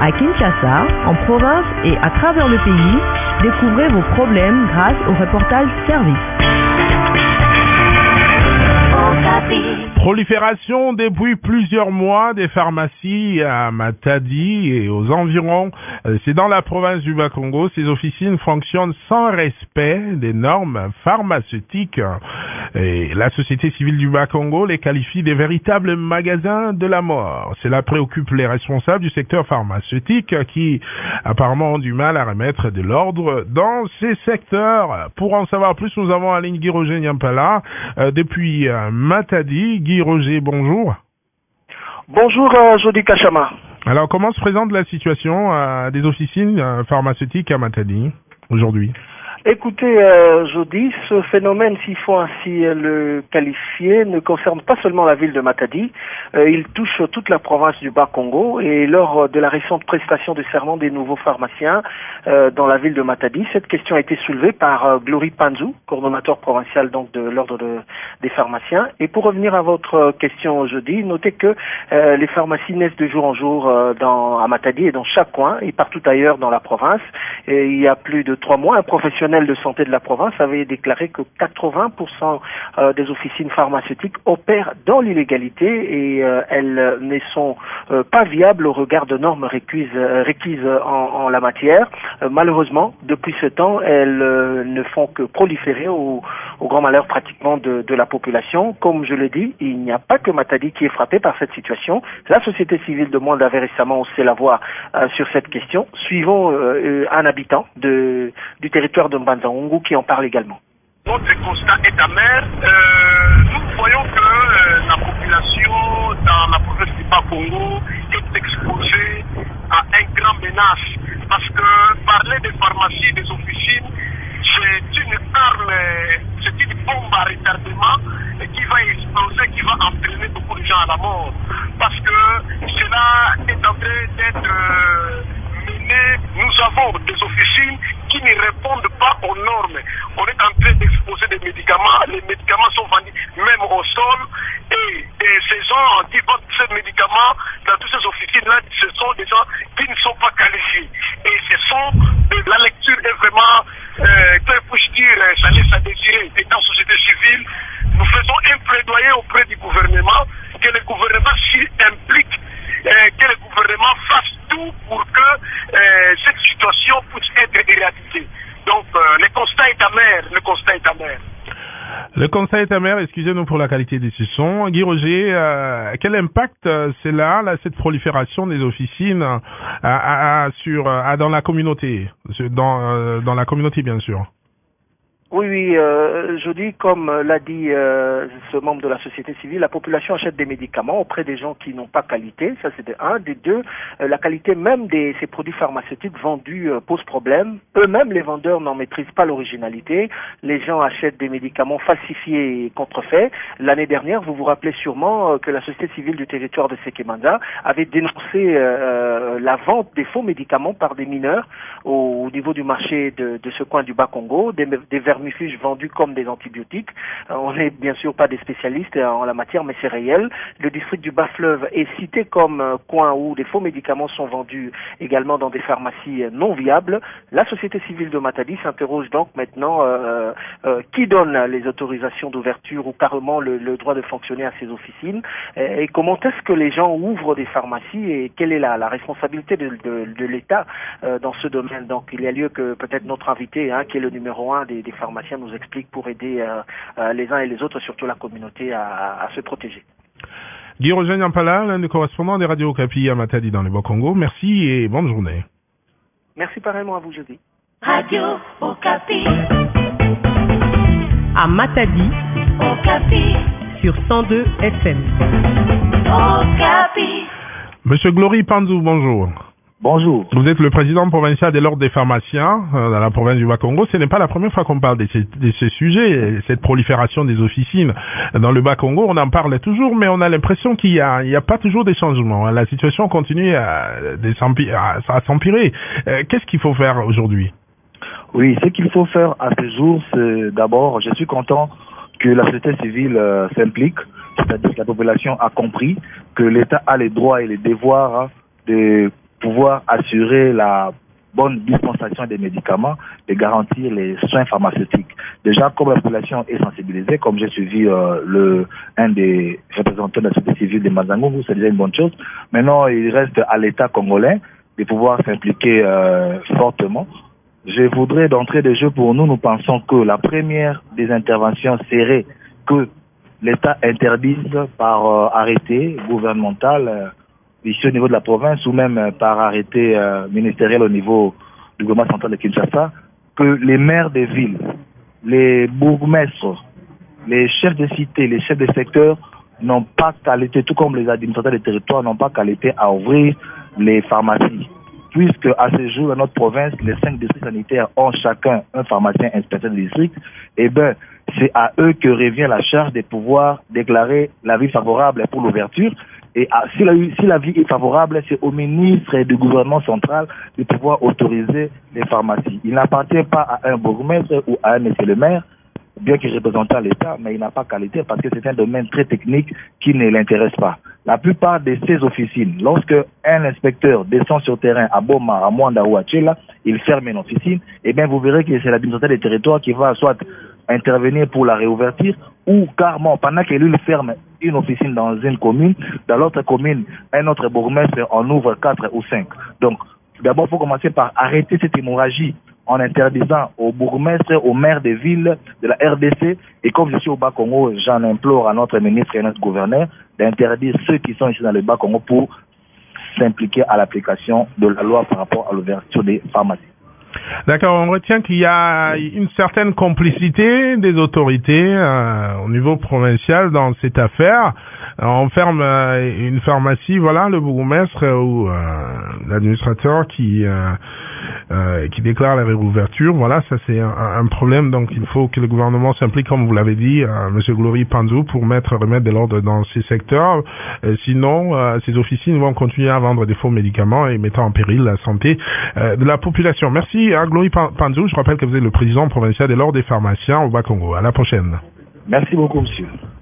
À Kinshasa, en province et à travers le pays, découvrez vos problèmes grâce au reportage Service. Prolifération depuis plusieurs mois des pharmacies à Matadi et aux environs. C'est dans la province du Bas-Congo. Ces officines fonctionnent sans respect des normes pharmaceutiques. Et la société civile du Bas-Congo les qualifie des véritables magasins de la mort. Cela préoccupe les responsables du secteur pharmaceutique qui apparemment ont du mal à remettre de l'ordre dans ces secteurs. Pour en savoir plus, nous avons en ligne Guy Roger Nyampala depuis Matadi. Guy Roger, bonjour. Bonjour, Jody Kachama. Alors, comment se présente la situation des officines pharmaceutiques à Matadi aujourd'hui? Écoutez, Jody, ce phénomène, s'il faut ainsi le qualifier, ne concerne pas seulement la ville de Matadi, il touche toute la province du Bas-Congo et lors de la récente prestation de serment des nouveaux pharmaciens dans la ville de Matadi, cette question a été soulevée par Glory Panzou, coordonnateur provincial donc de l'ordre des pharmaciens. Et pour revenir à votre question aujourd'hui, notez que les pharmacies naissent de jour en jour à Matadi et dans chaque coin et partout ailleurs dans la province. Et il y a plus de 3 mois, un professionnel de santé de la province avait déclaré que 80% des officines pharmaceutiques opèrent dans l'illégalité et elles ne sont pas viables au regard de normes requises en la matière. Malheureusement, depuis ce temps, elles ne font que proliférer au grand malheur pratiquement de la population. Comme je le dis, il n'y a pas que Matadi qui est frappé par cette situation. La société civile de Monde avait récemment haussé la voix sur cette question. Suivons un habitant du territoire de Mbanza-Ngungu qui en parle également. Notre constat est amer. Nous voyons que la population dans la province du Bas-Congo est exposée à une grande menace. Parce que parler des pharmacies, des officines, c'est une arme, c'est une bombe à retardement qui va exploser, qui va entraîner beaucoup de gens à la mort. Parce que cela est en train d'être mené. Nous avons des officines qui ne répondent pas aux normes. On est en train d'exposer des médicaments. Les médicaments sont vendus même au sol. Et ces gens qui vendent ces médicaments dans toutes ces officines-là, ce sont des gens qui ne sont pas qualifiés. Et la lecture est vraiment, que puis-je dire, ça laisse à désirer. Et dans la société civile, nous faisons un plaidoyer auprès du gouvernement, que le gouvernement s'y implique, que le gouvernement fasse tout pour que cette situation puisse être éradiquée. Donc, le constat est amer, le constat est amer. Le constat est amer, excusez-nous pour la qualité des sons. Guy Roger, quel impact cette prolifération des officines dans la communauté, dans la communauté bien sûr? Oui, je dis, comme l'a dit ce membre de la société civile, la population achète des médicaments auprès des gens qui n'ont pas qualité, ça c'est de un. De deux, la qualité même de ces produits pharmaceutiques vendus pose problème. Eux-mêmes, les vendeurs n'en maîtrisent pas l'originalité. Les gens achètent des médicaments falsifiés et contrefaits. L'année dernière, vous vous rappelez sûrement que la société civile du territoire de Sekemanda avait dénoncé la vente des faux médicaments par des mineurs au niveau du marché de ce coin du Bas-Congo, des vermifuges vendus comme des antibiotiques. On n'est bien sûr pas des spécialistes en la matière, mais c'est réel. Le district du Bas-Fleuve est cité comme coin où des faux médicaments sont vendus également dans des pharmacies non viables. La société civile de Matadi s'interroge donc maintenant qui donne les autorisations d'ouverture ou carrément le droit de fonctionner à ces officines et comment est-ce que les gens ouvrent des pharmacies et quelle est la responsabilité de l'État dans ce domaine. Donc il y a lieu que peut-être notre invité, qui est le numéro 1 des pharmaciens, nous explique pour aider les uns et les autres, surtout la communauté, à se protéger. Guy Roger Nyampala, l'un des correspondants des radios Okapi à Matadi dans le Bas-Congo. Merci et bonne journée. Merci pareillement à vous, Jeudi. Radio Okapi. À Matadi, Okapi. Sur 102 FM. Okapi. Monsieur Glory Panzou, bonjour. Bonjour. Vous êtes le président provincial de l'ordre des pharmaciens dans la province du Bas-Congo. Ce n'est pas la première fois qu'on parle de ces sujets, cette prolifération des officines dans le Bas-Congo. On en parle toujours, mais on a l'impression qu'il y a pas toujours des changements. La situation continue à s'empirer. Qu'est-ce qu'il faut faire aujourd'hui? Oui, ce qu'il faut faire à ce jour, c'est d'abord, je suis content que la société civile s'implique, c'est-à-dire que la population a compris que l'État a les droits et les devoirs de pouvoir assurer la bonne dispensation des médicaments, de garantir les soins pharmaceutiques. Déjà, comme la population est sensibilisée, comme j'ai suivi un des représentants de la société civile de Mazangougou, c'est déjà une bonne chose. Maintenant, il reste à l'État congolais de pouvoir s'impliquer fortement. Je voudrais d'entrée de jeu pour nous, nous pensons que la première des interventions serait que l'État interdise par arrêté gouvernemental ici au niveau de la province ou même par arrêté ministériel au niveau du gouvernement central de Kinshasa, que les maires des villes, les bourgmestres, les chefs de cité, les chefs de secteur n'ont pas qualité, tout comme les administrateurs des territoires n'ont pas qualité à ouvrir les pharmacies. Puisque à ce jour, dans notre province, les 5 districts sanitaires ont chacun un pharmacien inspecteur de district, et bien, c'est à eux que revient la charge de pouvoir déclarer l'avis favorable pour l'ouverture. Et si l'avis est favorable, c'est au ministre et du gouvernement central de pouvoir autoriser les pharmacies. Il n'appartient pas à un bourgmestre ou à un monsieur le maire, bien qu'il représente l'État, mais il n'a pas qualité parce que c'est un domaine très technique qui ne l'intéresse pas. La plupart de ces officines, lorsque un inspecteur descend sur terrain à Boma, à Mwanda ou à Tchela, il ferme une officine, et bien vous verrez que c'est l'administrateur des territoires qui va soit intervenir pour la réouverture ou carrément, pendant que lui ferme une officine dans une commune, dans l'autre commune, un autre bourgmestre en ouvre 4 ou 5. Donc, d'abord, il faut commencer par arrêter cette hémorragie en interdisant aux bourgmestres, aux maires des villes de la RDC, et comme je suis au Bas-Congo, j'en implore à notre ministre et à notre gouverneur d'interdire ceux qui sont ici dans le Bas-Congo pour s'impliquer à l'application de la loi par rapport à l'ouverture des pharmacies. D'accord, on retient qu'il y a une certaine complicité des autorités au niveau provincial dans cette affaire. On ferme une pharmacie, voilà, le bourgmestre ou l'administrateur qui déclare la réouverture. Voilà, ça c'est un problème, donc il faut que le gouvernement s'implique, comme vous l'avez dit, Monsieur Glory Panzou, pour remettre de l'ordre dans ces secteurs. Sinon, ces officines vont continuer à vendre des faux médicaments et mettant en péril la santé de la population. Merci à Glory Panzou. Je rappelle que vous êtes le président provincial de l'Ordre des pharmaciens au Bas-Congo. À la prochaine. Merci beaucoup, monsieur.